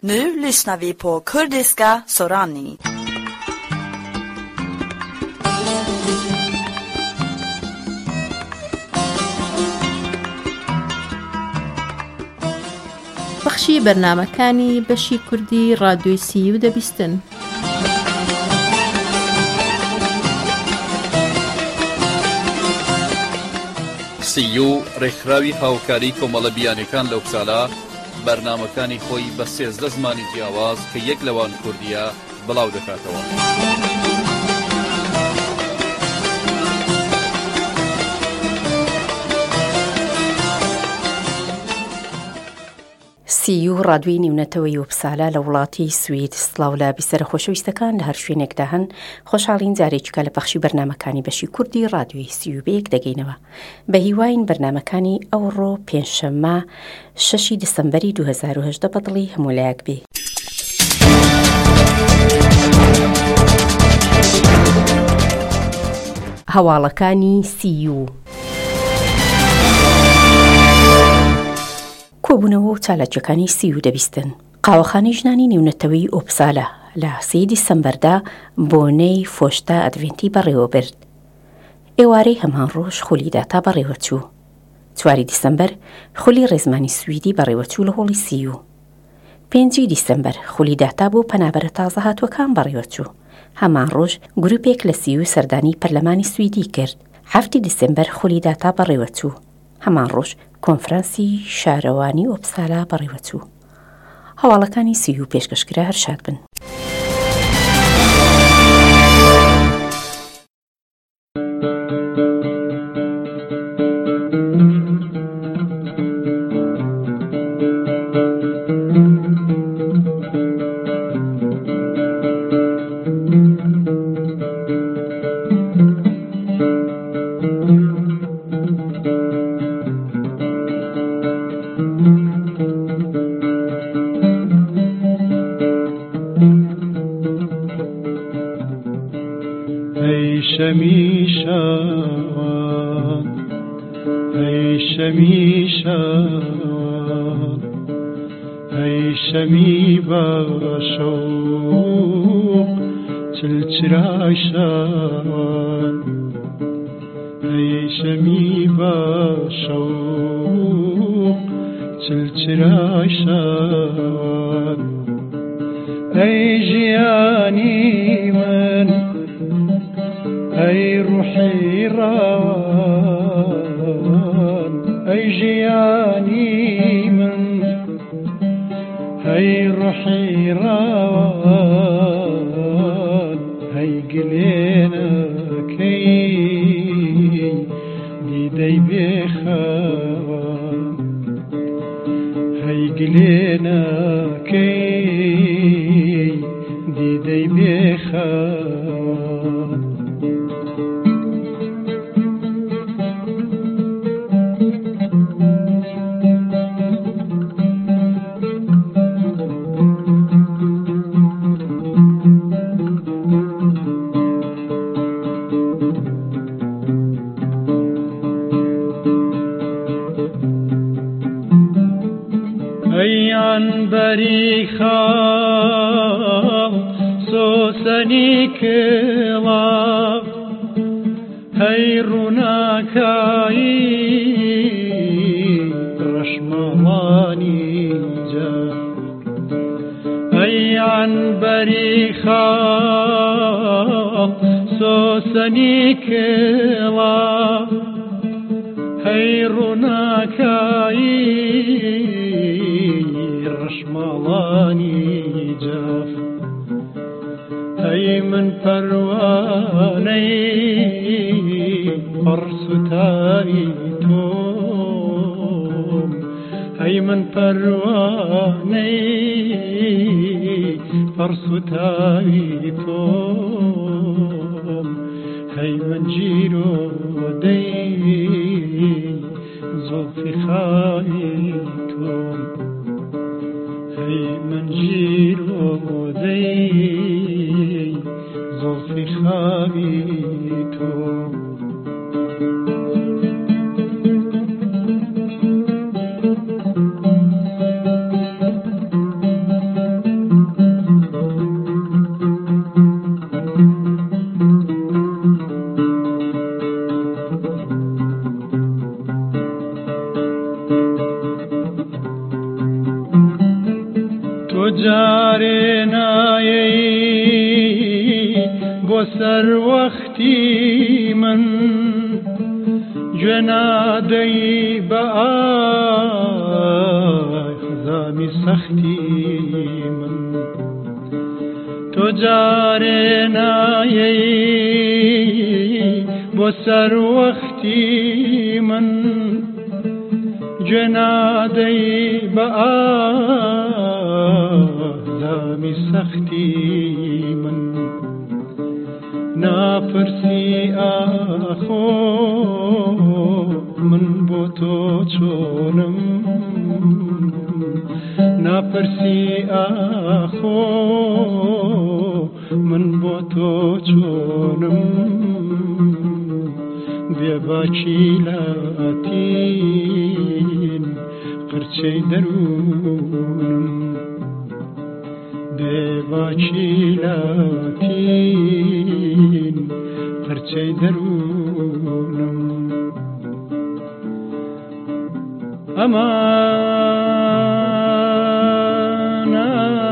Nu lyssnar vi på kurdiska Sorani. بەخشی بەرنامەکانی بەشی کوردی ڕادیۆی سیو دەبیستن. سیو ڕێکخراوی هاوکاری کۆمەڵە بیانەکان لەو ساڵە بەرنامەکانی خۆی بە 13 زمانی جیاواز کە یەک لەوان کوردیە بڵاو دەکاتەوە. سیو ڕادوی نیونەتەوەی وبسالە لە وڵاتی سوید. سڵاو لە بیسەرە خۆشەویستەکان لە هەر شوێنێکدا هەن. خۆشحاڵین جارێکیکە لە بەخشی بەرنامەکانی بەشی کوردی ڕادیۆی سیو بەیەک دەگەینەوە. بە هیواین بەرنامەکانی ئەوڕۆ پێنجشەممە 6 دسەمبەری 2018 بەدڵی هەمولایەک بێ. هەواڵەکانی سیو کۆبوونەوە و چالاکیەکانی سیو دەبیستن. قاوەخانەی ژنانی نیونەتەوەی ئۆپسالە لە 3 دیسەمبەردا بۆنەی فۆشتا ئەدڤێنتی بەڕێوە برد. ئێوارەی هەمان ڕۆژ خولیداتا بەڕێوە چوو. 4 دیسەمبەر خولی ڕێزمانی سویدی بەڕێوە چوو لە هۆڵی سیو. 5 دیسەمبەر خولیداتا بۆ پەنابەرە تازە هاتووەکان بەڕێوە چوو. هەمان ڕۆژ گروپێک لە سیو سەردانی پەرلەمانی سویدی کرد. 7 دیسەمبەر خولیداتا بەڕێوە چوو. هەمان ڕۆژ کۆنفرانسی شارەوانی ئۆپسالا بەڕێوە چوو. هەواڵەکانی سیو پێشکەشکرا هەر شاد بن. شەمی بەشەوق چلچرای شەوان شەمی بەشەوق چلچرای شەوان ئەی ژیانی من ئەی ڕوحی ڕەوان ئەی ژیانی من هەی ڕوحی ڕەوان هەی گلێنەکەی دیدەی بێخەوان هەی گلێنەکەی دیدەی بێخەوان بەری خاڵ سۆسەنی کڵاو هەی ڕووناکایی ڕەشمەڵانی جا ئەی عنبەری خاڵ سۆسەنی کڵاو هەی ڕووناکایی ڕەشماڵانی جاف هەی من پەروانەی پڕسوتایی تۆم هەی من پەروانەی پڕسوتایی تۆم هەی من جیرۆدەی زۆفی خاوی تۆم هەی من جیرۆدەی زۆفی خاوی تۆم تۆ جارێ نایەی بۆ سەر وەختی من گوێ نادەی بە ئای خەزامی سەختی من تۆ جارێ نایەی بۆ سەر وەختی من گوێ نادەی بە ئازامی سەختی من ناپرسی ئاخۆ من بۆ تۆ چۆنم ناپرسی ئاخۆ من بۆ تۆ چۆنم بێباکی لاتین قرچەی دەروونم بێباکی لاتین قرچەی دەروونم ئەمانە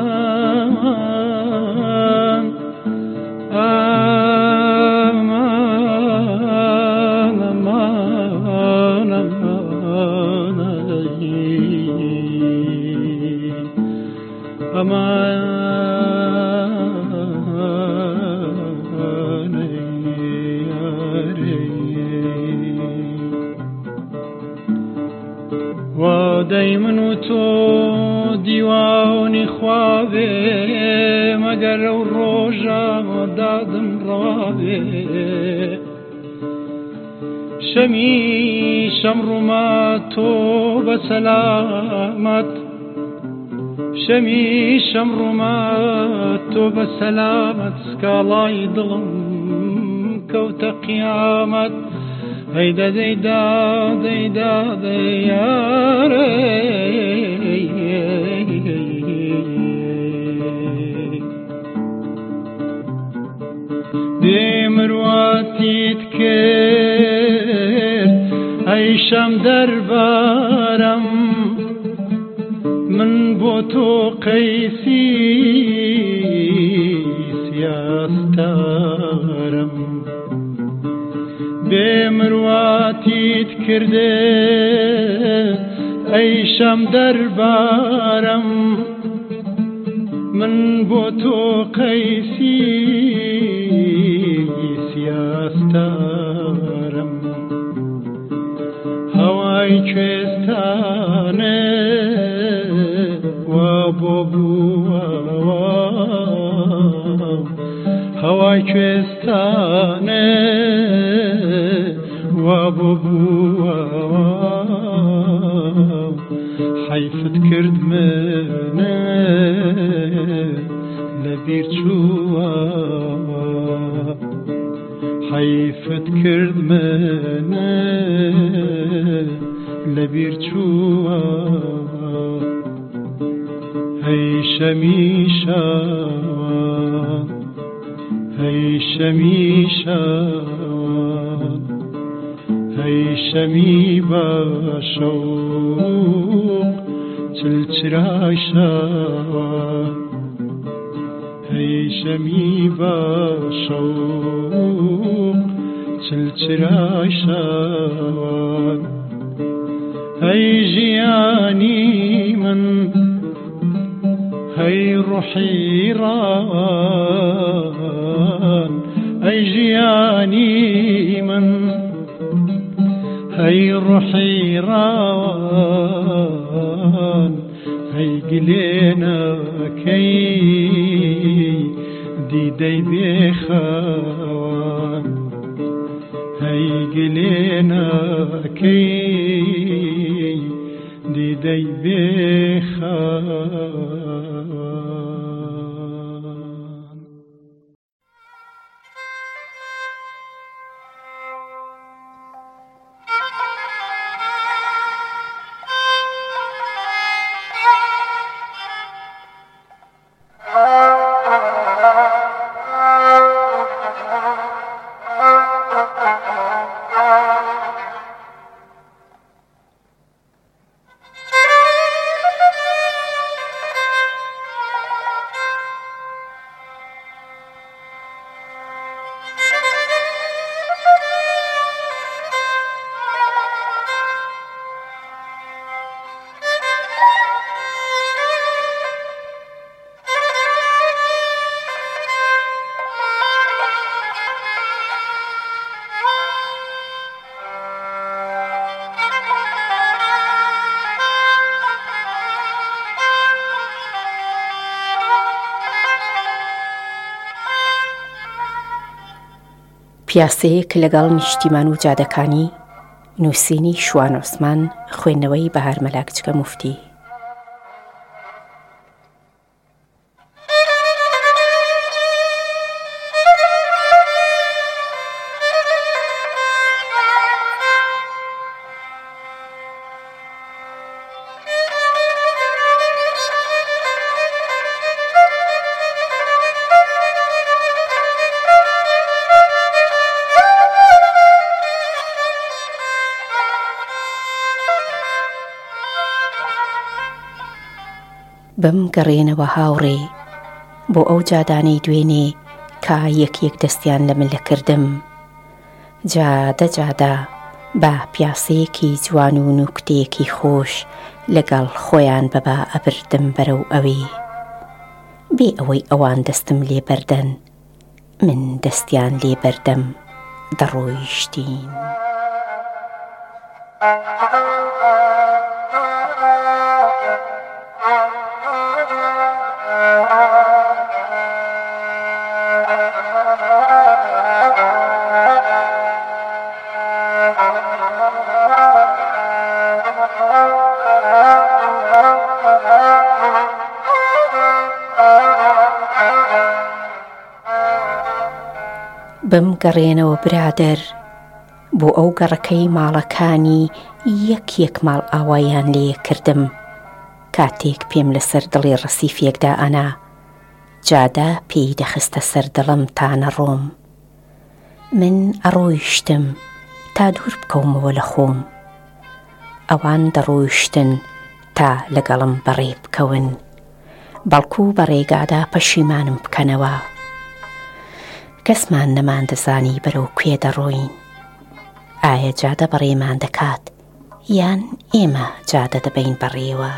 وادەی من و تۆ دیوانی خوابێ مەگەر ئەو ڕۆژە دادم ڕابێ شەمی شەمڕوومە تۆ بە سەلامەت شەمی شەمڕوومە تۆ بە سەلامەت سکاڵای دڵم کەوتە قیامەت هەیدە دەیدا دەیدا دەیارە دێ مرواتیت کرد ئەی شەم دەربارەم من بۆ تۆ قەیسی سیاستارم بێ مرواتیت کردێ ئەی شەم دەربارەم من بۆ تۆ قەیسی سیاستارم هەوای کوێستانە وا بۆ بووەوە هەوای کوێستانە وا بۆ بووەوە حەیفت کرد منە لەبیر چووە حەیفت کرد منە لەبیر چووە هەی شەمی شەوان هەی شەمی شەوان هەی شەمی بەشەوق چلچرای شەوان هەی شەمی بەشەوق چلچرای شەوان هەی ژیانی من هەی ڕوحی ڕان ئەی ژیانی من هەی ڕوحی ڕان هەی گلێنەکەی دیدەی بێخەوان هەی گلێنەکەی دیدەی بێخەوان پیاسەیەک لەگەڵ نیشتیمان و جادەکانی، نووسینی شوان عوسمان، خوێندنەوەی بەهار مەلاکچکە موفتی. بەم گەڕێنەوە هاوڕێ بۆ ئەو جادانەی دوێنێ کە یەک دەستیان لە من لە کردم. جادە بە پیاسەیەکی جوان و نوکتەیەکی خۆش لەگەڵ خۆیان بەبا ئەبردم بەرەو ئەوێ، بێ ئەوەی ئەوان دەستم لێ بەردەن، من دەستیان لێ بەردەم دەڕۆیشتین. بەم گەڕێنەوە برادەر بۆ ئەو گەڕەکەی ماڵەکانی یەک ماڵ ئاوایان لێ کردم. کاتێک پێم لەسەر دڵی ڕەسیفێکدا ئەنا، جادە پێی دەخستە سەر دڵم تا نەڕۆم. من ئەڕۆیشتم تا دوور بکەومەوە لە خۆم. ئەوان دەڕۆیشتن تا لەگەڵم بەڕێ بکەون، بەڵکو بە ڕێگادا پەشیمانم بکەنەوە. کەسمان نەمان دەزانی بەرەو کوێ دەڕۆین. ئایا جادە بەڕێمان دەکات یان ئێمە جادە دەبین بەڕێوە؟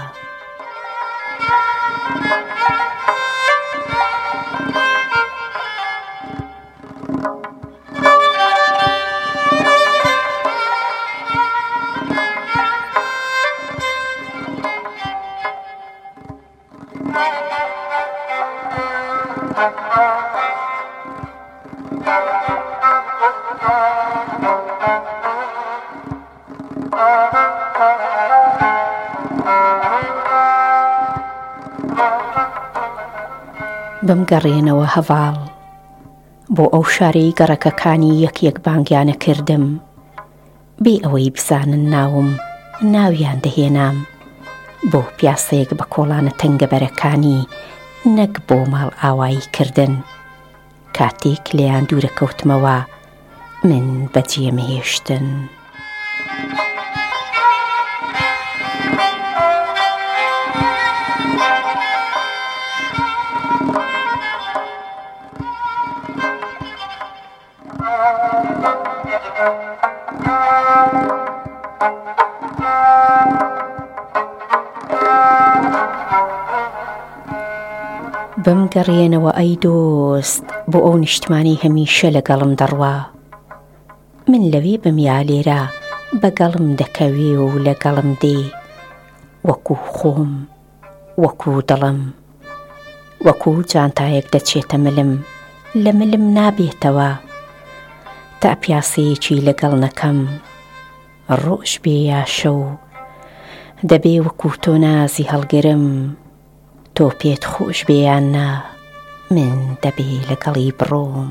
بەم گەڕێنەوە هەڤاڵ بۆ ئەو شارەی گەڕەکەکانی یەک بانگیانە کردم، بێ ئەوەی بزانن ناوم ناویان دەهێنام، بۆ پیاسەیەک بە کۆڵانە تەنگەبەرەکانی، نەک بۆ ماڵ ئاوایی کردن. کاتێک لێیان دوورە کەوتمەوە من بەجێمەهێشتن. بەم گەڕێنەوە ئەی دۆست بۆ ئەو نیشتمانی هەمیشە لەگەڵم دەڕوا. من لەوێ بمیا لێرە بەگەڵم دەکەوێ و لەگەڵم دێ، وەکو خۆم، وەکو دڵم، وەکو جانتایەک دەچێتە ملم، لە ملم نابێتەوە تا پیاسەیەکی لەگەڵ نەکەم. ڕۆژ بێ یا شەو دەبێ وەکو تۆ نازی هەڵگرم، تۆ پێت خۆش بێیان نا، من دەبێ لەگەڵی بڕۆم.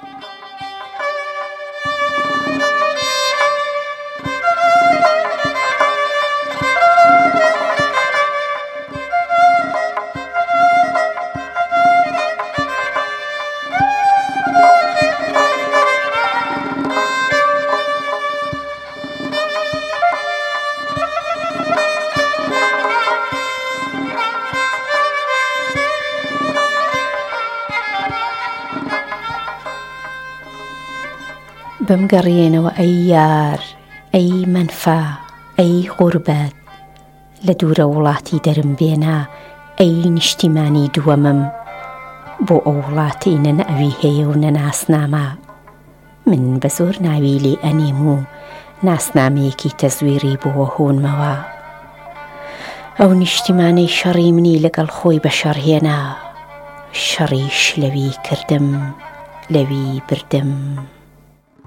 بەم گەڕێنەوە ئەی یار، ئەی منفا، ئەی غوربەت، لە دوورە وڵاتی دەرم بێنا، ئەی نیشتیمانی دووەمم، بۆ ئەو وڵاتی نەناوی هەیە و نەناسنامە. من بە زۆر ناوی لێ ئەنێم و ناسنامەیەکی تەزویری بۆوە هۆنمەوە. ئەو نیشتیمانەی شەڕی منی لەگەڵ خۆی بەشەڕهێنا، شەڕیش لەوی کردم، لەوی بردم.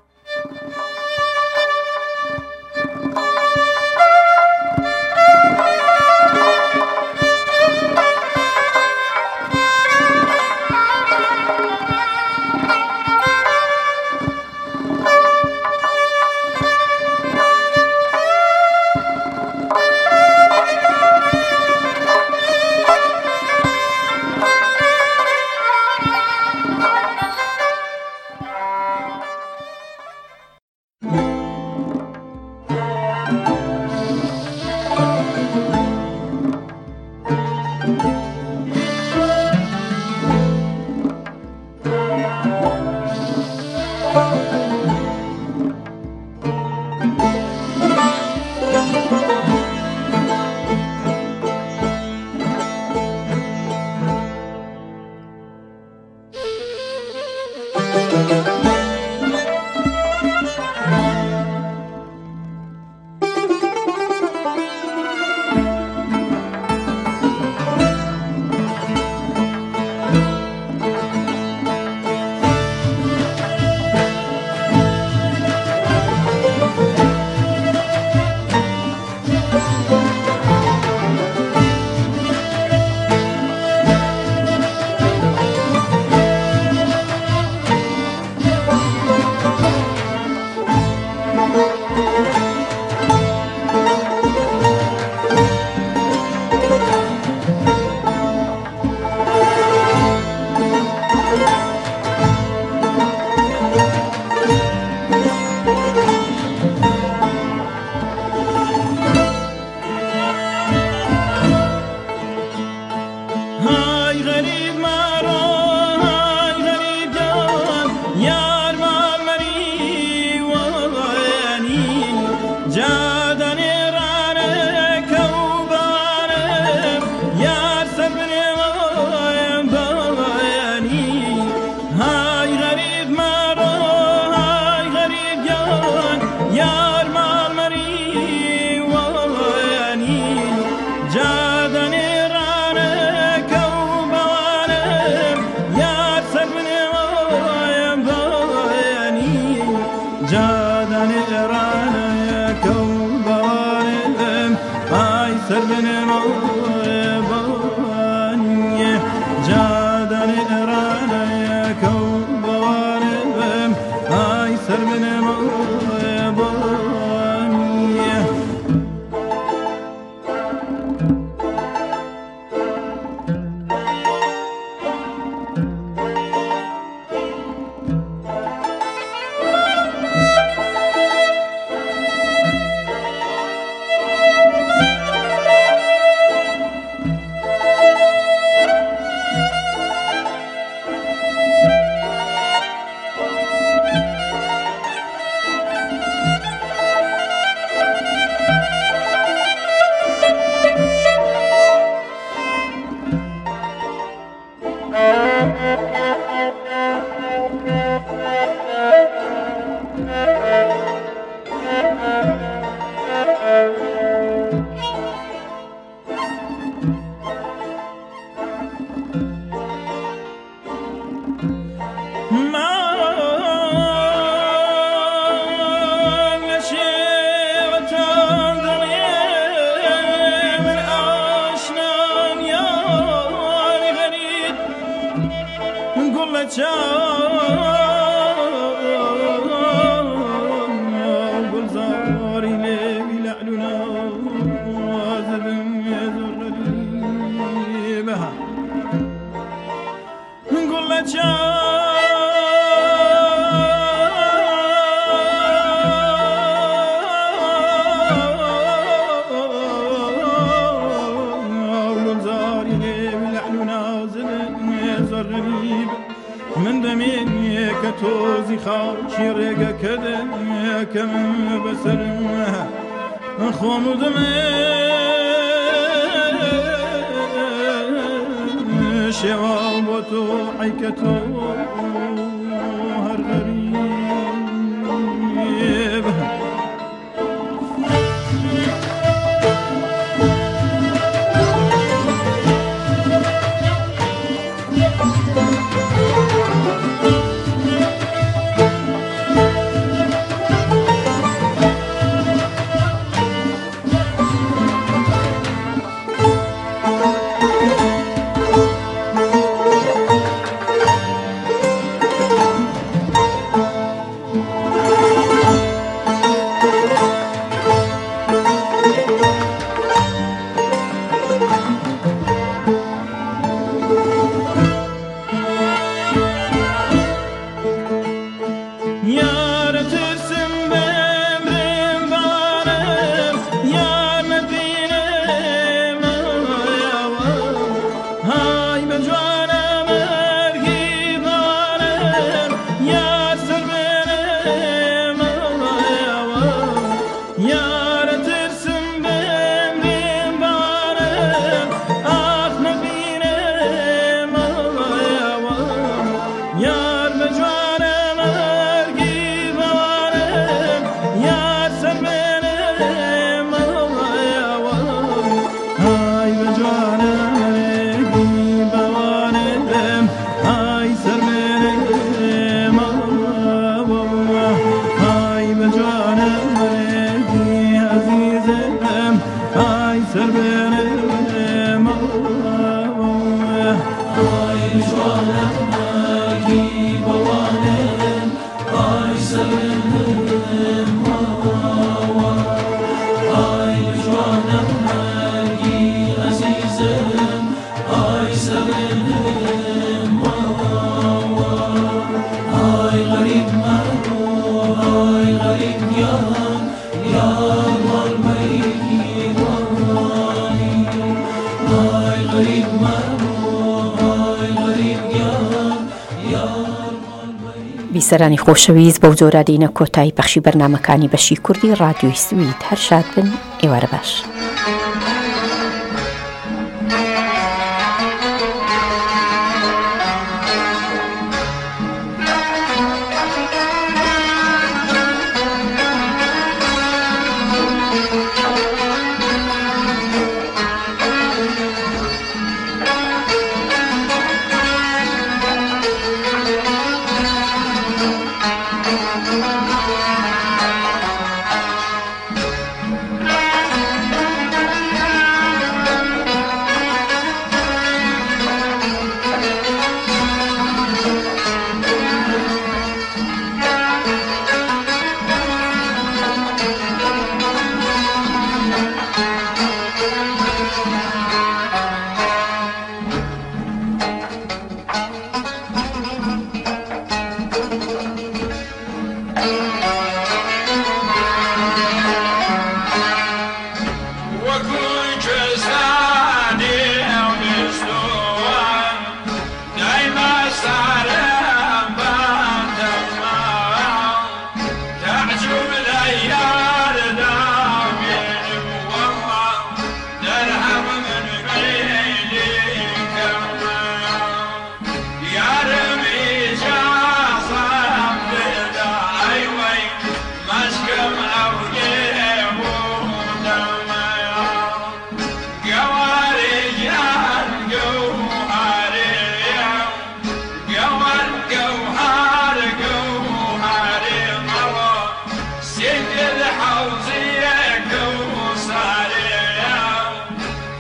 بیسەرانی خۆشەویست بەو جۆرە دێنە کۆتایی بەخشی بەرنامەکانی بەشی کوردی ڕادیۆی سوید. هەر شاد بن، ئێوارە باش.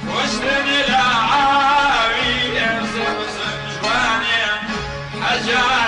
Yeah.